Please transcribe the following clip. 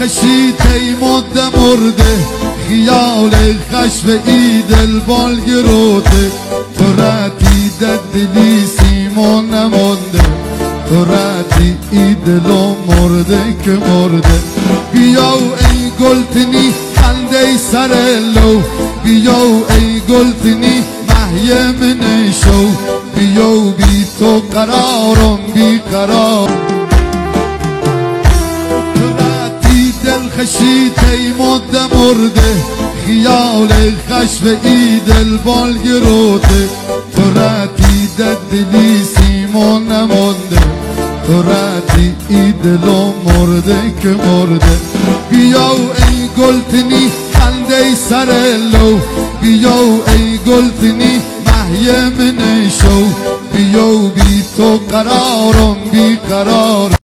خشیت ای مده مرده، خیال خشف ای دل بال گروته. تو رتی دلی سیمان نمانده، تو رتی ای دلو مرده که مرده. بیا ای گلتنی خنده سر لو، بیا ای گلتنی محیم نشو. بیا بی تو قرارم بی قرار. تو رتی دل خشیت ای مده مرده، خیال خشف ای دل بال گروته. تو رتی دلی سیمان نمانده، تو رتی ای دلو مرده که مرده. بیا ای گلتنی خنده سر لو، بیا ای گلتنی محیم نشو. بیا بی تو قرارم بی قرار.